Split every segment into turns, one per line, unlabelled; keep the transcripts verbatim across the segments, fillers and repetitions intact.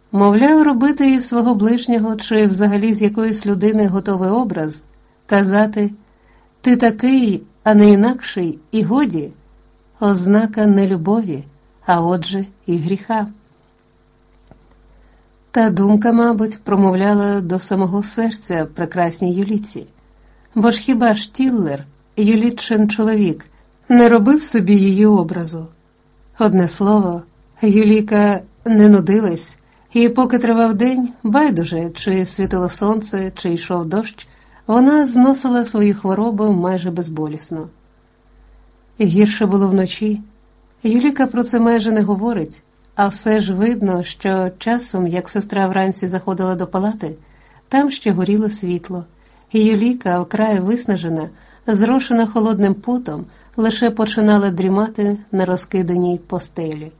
Мовляв, робити із свого ближнього чи взагалі з якоїсь людини готовий образ, казати «ти такий, а не інакший» і годі – ознака не любові, а отже і гріха. Та думка, мабуть, промовляла до самого серця прекрасній Юліці. Бо ж хіба ж Тіллер, Юлітчин чоловік, не робив собі її образу? Одне слово, Юліка не нудилась, і поки тривав день, байдуже, чи світило сонце, чи йшов дощ, вона зносила свою хворобу майже безболісно. І гірше було вночі. Юліка про це майже не говорить, а все ж видно, що часом, як сестра вранці заходила до палати, там ще горіло світло, і Юліка, вкрай виснажена, зрошена холодним потом, лише починала дрімати на розкиданій постелі.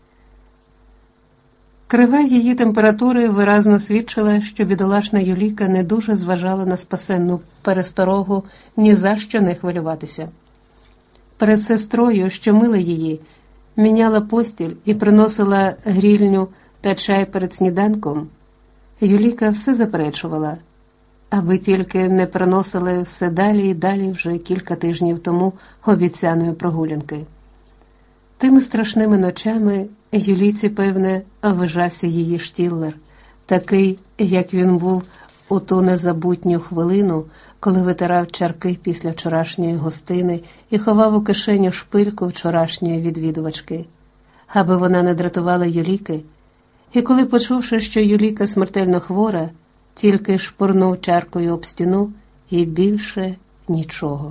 Крива її температури виразно свідчила, що бідолашна Юліка не дуже зважала на спасенну пересторогу ні за що не хвилюватися. Перед сестрою, що мила її, міняла постіль і приносила грільню та чай перед сніданком, Юліка все заперечувала, аби тільки не приносили все далі і далі вже кілька тижнів тому обіцяної прогулянки. Тими страшними ночами Юліці, певне, вижався її Штіллер, такий, як він був у ту незабутню хвилину, коли витирав чарки після вчорашньої гостини і ховав у кишеню шпильку вчорашньої відвідувачки, аби вона не дратувала Юліки, і коли, почувши, що Юліка смертельно хвора, тільки шпурнув чаркою об стіну і більше нічого.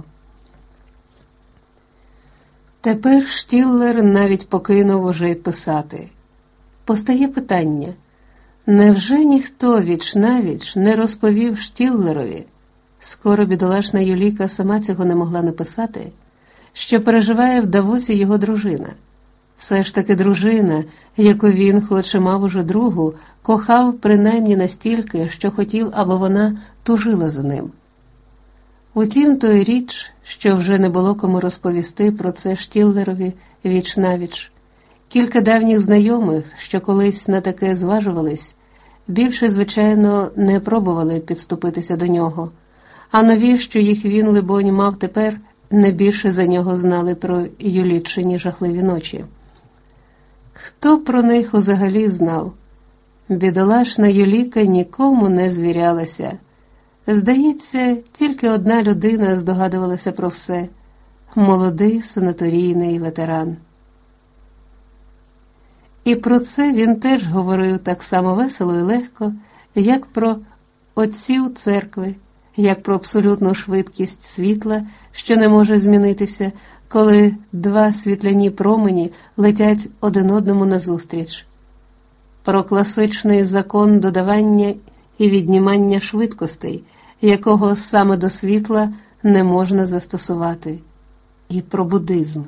Тепер Штіллер навіть покинув уже й писати. Постає питання, невже ніхто віч-навіч не розповів Штіллерові, скоро бідолашна Юліка сама цього не могла написати, що переживає в Давосі його дружина. Все ж таки дружина, яку він, хоч і мав уже другу, кохав принаймні настільки, що хотів, аби вона тужила за ним. Утім, то й річ, що вже не було кому розповісти про це Штіллерові віч-навіч. Кілька давніх знайомих, що колись на таке зважувались, більше, звичайно, не пробували підступитися до нього, а нові, що їх він, либонь, мав тепер, не більше за нього знали про Юлітчині жахливі ночі. Хто про них узагалі знав? Бідолашна Юліка нікому не звірялася. Здається, тільки одна людина здогадувалася про все – молодий санаторійний ветеран. І про це він теж говорив так само весело і легко, як про отців церкви, як про абсолютну швидкість світла, що не може змінитися, коли два світляні промені летять один одному назустріч, про класичний закон додавання і віднімання швидкостей, якого саме до світла не можна застосувати, і про буддизм.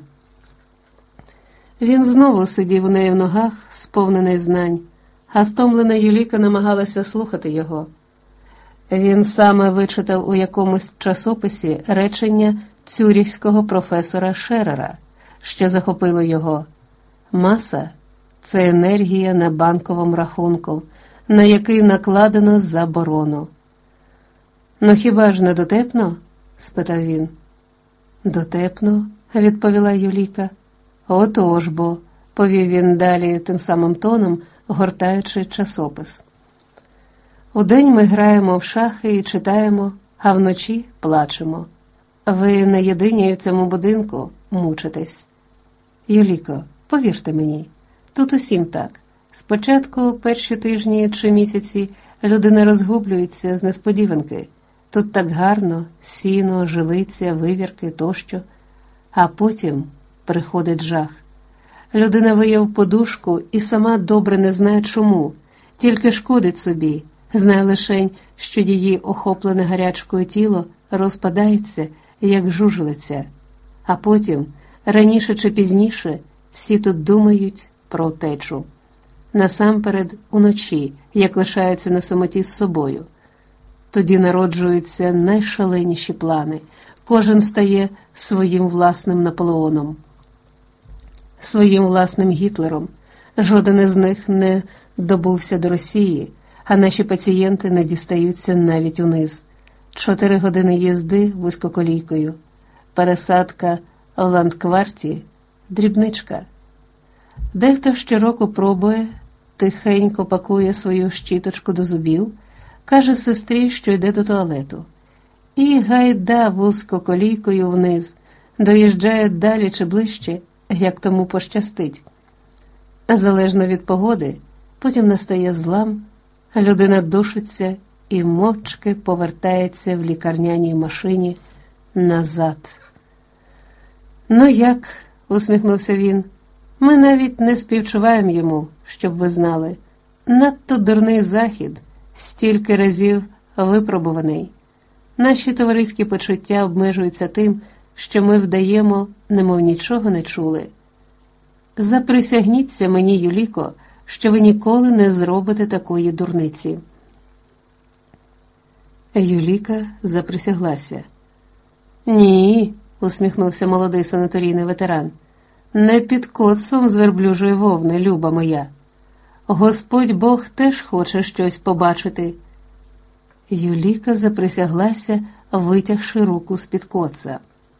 Він знову сидів у неї в ногах, сповнений знань, а стомлена Юліка намагалася слухати його. Він саме вичитав у якомусь часописі речення цюріхського професора Шерера, що захопило його. Маса – це енергія на банковому рахунку, на який накладено заборону. «Ну хіба ж не дотепно?» – спитав він. «Дотепно», – відповіла Юліка. «Отож бо», – повів він далі тим самим тоном, гортаючи часопис. «Удень ми граємо в шахи і читаємо, а вночі плачемо. Ви не єдині в цьому будинку мучитесь. Юліко, повірте мені, тут усім так. Спочатку перші тижні чи місяці люди не розгублюються з несподіванки. Тут так гарно, сіно, живиця, вивірки тощо. А потім приходить жах. Людина вияв подушку і сама добре не знає чому, тільки шкодить собі, знає лишень, що її охоплене гарячкою тіло розпадається, як жужелиця. А потім, раніше чи пізніше, всі тут думають про втечу. Насамперед уночі, як лишаються на самоті з собою. Тоді народжуються найшаленіші плани. Кожен стає своїм власним Наполеоном, своїм власним Гітлером. Жоден із них не добувся до Росії, а наші пацієнти не дістаються навіть униз. Чотири години їзди вузькоколійкою, пересадка в ландкварті, дрібничка. Дехто щороку пробує, тихенько пакує свою щіточку до зубів, каже сестрі, що йде до туалету. І гайда вузькоколійкою вниз, доїжджає далі чи ближче, як тому пощастить. Залежно від погоди, потім настає злам, людина душиться і мовчки повертається в лікарняній машині назад. «Ну як?» – усміхнувся він. «Ми навіть не співчуваємо йому, щоб ви знали. Надто дурний захід, стільки разів випробуваний. Наші товариські почуття обмежуються тим, що ми вдаємо, немов нічого не чули. Заприсягніться мені, Юліко, що ви ніколи не зробите такої дурниці». Юліка заприсяглася. «Ні», – усміхнувся молодий санаторійний ветеран, – «не під коцом з верблюжої вовни, люба моя. Господь Бог теж хоче щось побачити». Юліка заприсяглася, витягши руку з-під коца.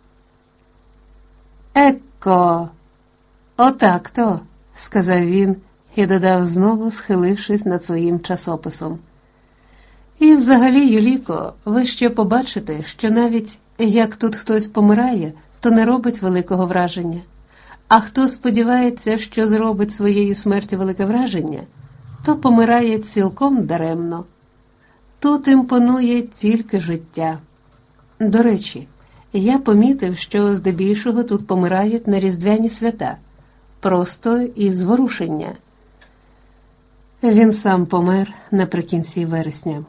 «Екко! Отак-то», – сказав він і додав знову, схилившись над своїм часописом. «І взагалі, Юліко, ви ще побачите, що навіть як тут хтось помирає, то не робить великого враження. А хто сподівається, що зробить своєю смертю велике враження, то помирає цілком даремно. Тут імпонує тільки життя. До речі, я помітив, що здебільшого тут помирають на різдвяні свята, просто із зворушення». Він сам помер наприкінці вересня.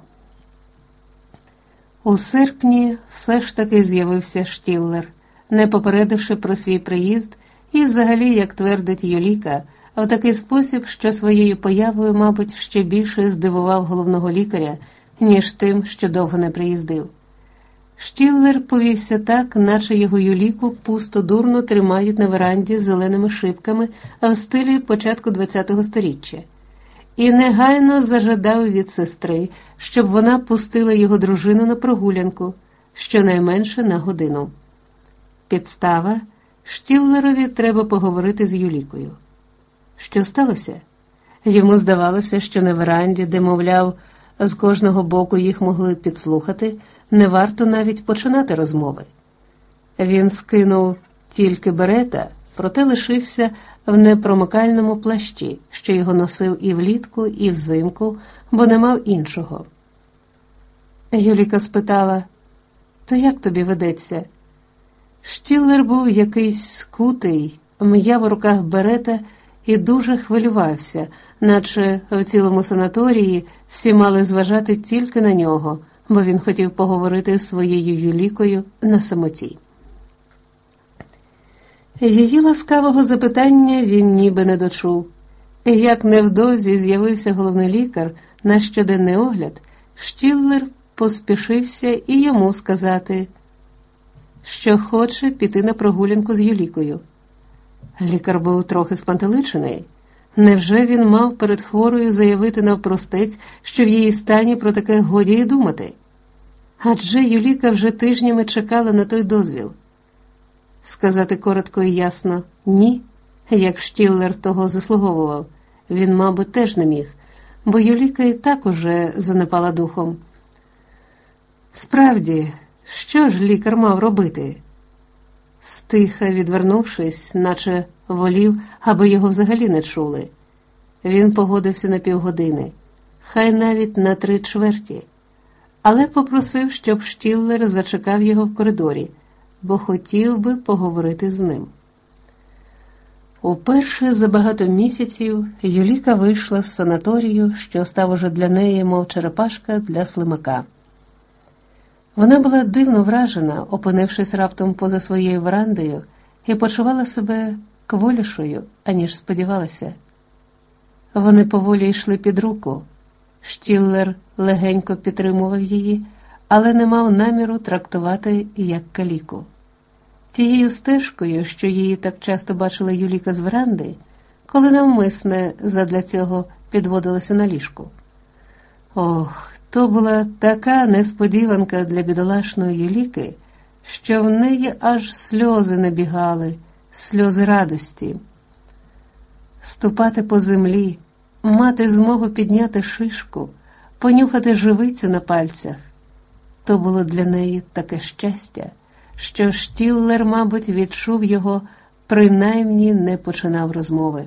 У серпні все ж таки з'явився Штіллер, не попередивши про свій приїзд і взагалі, як твердить Юліка, в такий спосіб, що своєю появою, мабуть, ще більше здивував головного лікаря, ніж тим, що довго не приїздив. Штіллер повівся так, наче його Юліку пусто-дурно тримають на веранді з зеленими шибками в стилі початку ХХ сторіччя. І негайно зажадав від сестри, щоб вона пустила його дружину на прогулянку, щонайменше на годину. Підстава – Штіллерові треба поговорити з Юлікою. Що сталося? Йому здавалося, що на веранді, де, мовляв, з кожного боку їх могли підслухати, не варто навіть починати розмови. Він скинув тільки берета, проте лишився в непромокальному плащі, що його носив і влітку, і взимку, бо не мав іншого. Юліка спитала: «То як тобі ведеться?» Штіллер був якийсь скутий, м'яв у руках берета і дуже хвилювався, наче в цілому санаторії всі мали зважати тільки на нього, бо він хотів поговорити з своєю Юлікою на самоті. Її ласкавого запитання він ніби не дочув. Як невдовзі з'явився головний лікар на щоденний огляд, Штіллер поспішився і йому сказати, що хоче піти на прогулянку з Юлікою. Лікар був трохи спантеличений. Невже він мав перед хворою заявити навпростець, що в її стані про таке годі й думати? Адже Юліка вже тижнями чекала на той дозвіл. Сказати коротко і ясно «ні», як Штіллер того заслуговував, він, мабуть, теж не міг, бо Юліка і так уже занепала духом. Справді, що ж лікар мав робити? Стиха відвернувшись, наче волів, аби його взагалі не чули. Він погодився на півгодини, хай навіть на три чверті, але попросив, щоб Штіллер зачекав його в коридорі, бо хотів би поговорити з ним. Уперше за багато місяців Юліка вийшла з санаторію, що став уже для неї, мов черепашка для слимака. Вона була дивно вражена, опинившись раптом поза своєю верандою, і почувала себе кволішою, аніж сподівалася. Вони поволі йшли під руку. Штіллер легенько підтримував її, але не мав наміру трактувати як каліку. Тією стежкою, що її так часто бачила Юліка з веранди, коли навмисне задля цього підводилися на ліжку. Ох, то була така несподіванка для бідолашної Юліки, що в неї аж сльози набігали, сльози радості. Ступати по землі, мати змогу підняти шишку, понюхати живицю на пальцях – то було для неї таке щастя, що Штіллер, мабуть, відчув його, принаймні не починав розмови.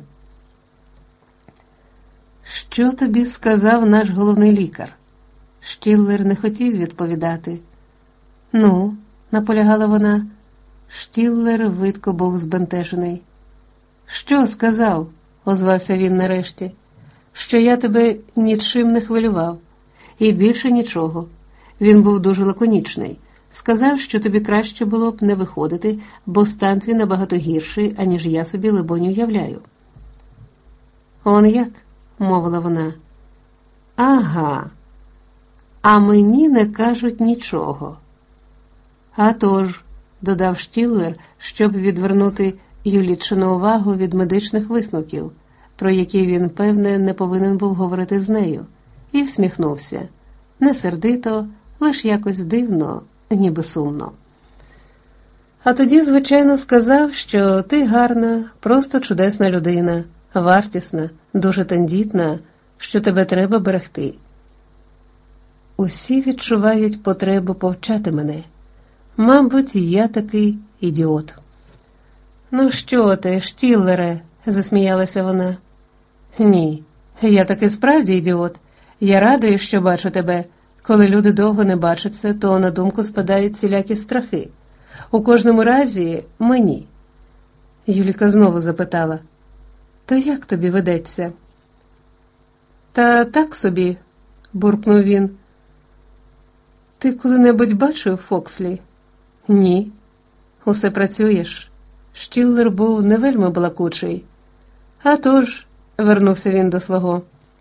«Що тобі сказав наш головний лікар?» Штіллер не хотів відповідати. «Ну?» – наполягала вона. Штіллер видко був збентежений. «Що сказав?» – озвався він нарешті. «Що я тебе нічим не хвилював. І більше нічого». Він був дуже лаконічний. Сказав, що тобі краще було б не виходити, бо стан твій набагато гірший, аніж я собі, либонь, уявляю. «Он як?» – мовила вона. «Ага. А мені не кажуть нічого». «А тож», – додав Штіллер, щоб відвернути Юлічину увагу від медичних висновків, про які він, певне, не повинен був говорити з нею, і всміхнувся. Не сердито, лиш якось дивно, ніби сумно. А тоді, звичайно, сказав, що ти гарна, просто чудесна людина, вартісна, дуже тендітна, що тебе треба берегти. Усі відчувають потребу повчати мене. Мабуть, я такий ідіот. «Ну що ти, Штіллере?» – засміялася вона. «Ні, я таки справді ідіот. Я радий, що бачу тебе. Коли люди довго не бачаться, то на думку спадають всілякі страхи. У кожному разі мені». Юліка знову запитала. «То як тобі ведеться?» «Та так собі», – буркнув він. «Ти коли-небудь бачив Фокслі?» «Ні». «Усе працюєш?» Штіллер був не вельми балакучий. «А тож», – вернувся він до свого.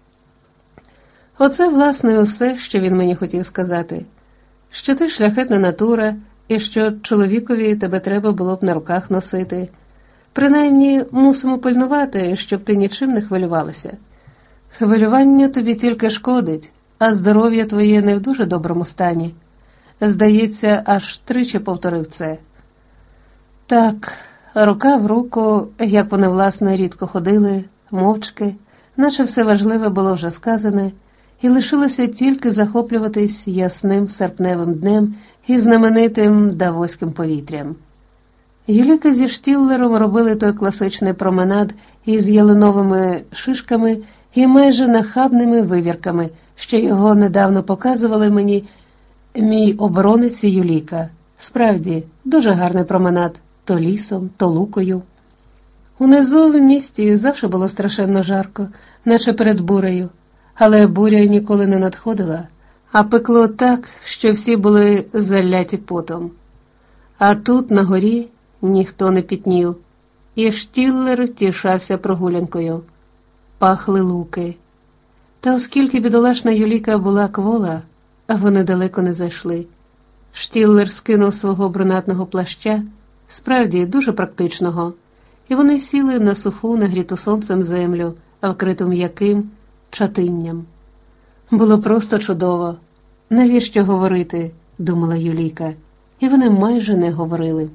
Оце, власне, усе, що він мені хотів сказати. Що ти шляхетна натура, і що чоловікові тебе треба було б на руках носити. Принаймні, мусимо пильнувати, щоб ти нічим не хвилювалася. Хвилювання тобі тільки шкодить, а здоров'я твоє не в дуже доброму стані. Здається, аж тричі повторив це. Так, рука в руку, як вони, власне, рідко ходили, мовчки, наче все важливе було вже сказане, і лишилося тільки захоплюватись ясним серпневим днем і знаменитим давоським повітрям. Юліка зі Штіллером робили той класичний променад із ялиновими шишками і майже нахабними вивірками, що його недавно показували мені мій оборонець Юліка. Справді, дуже гарний променад, то лісом, то лукою. Унизу в місті завжди було страшенно жарко, наче перед бурею, але буря ніколи не надходила, а пекло так, що всі були заляті потом. А тут, на горі, ніхто не пітнів, і Штіллер втішався прогулянкою. Пахли луки. Та оскільки бідолашна Юліка була квола, вони далеко не зайшли. Штіллер скинув свого брунатного плаща, справді дуже практичного, і вони сіли на суху, нагріту сонцем землю, вкриту м'яким чатинням. Було просто чудово. Навіщо говорити, думала Юліка, і вони майже не говорили.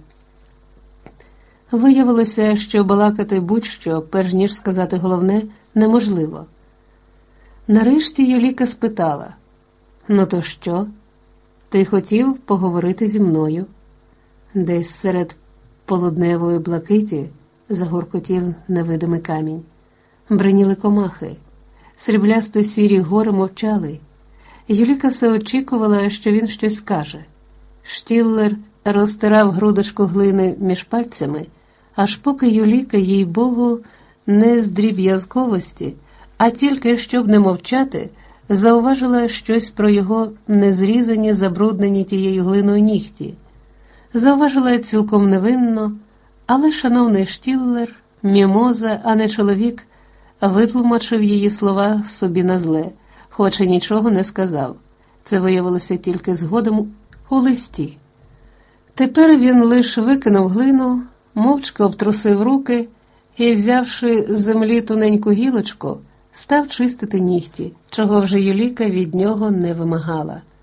Виявилося, що балакати будь-що, перш ніж сказати головне, неможливо. Нарешті Юліка спитала: «Ну то що? Ти хотів поговорити зі мною?» Десь серед полудневої блакиті загоркотів невидимий камінь. Бриніли комахи. Сріблясто-сірі гори мовчали. Юліка все очікувала, що він щось скаже. Штіллер розтирав грудочку глини між пальцями, аж поки Юліка, їй Богу, не з дріб'язковості, а тільки, щоб не мовчати, зауважила щось про його незрізані, забруднені тією глиною нігті. Зауважила цілком невинно, але шановний Штіллер, мімоза, а не чоловік, витлумачив її слова собі на зле, хоч і нічого не сказав. Це виявилося тільки згодом у листі. Тепер він лише викинув глину, мовчки обтрусив руки і, взявши з землі тоненьку гілочку, став чистити нігті, чого вже Юліка від нього не вимагала.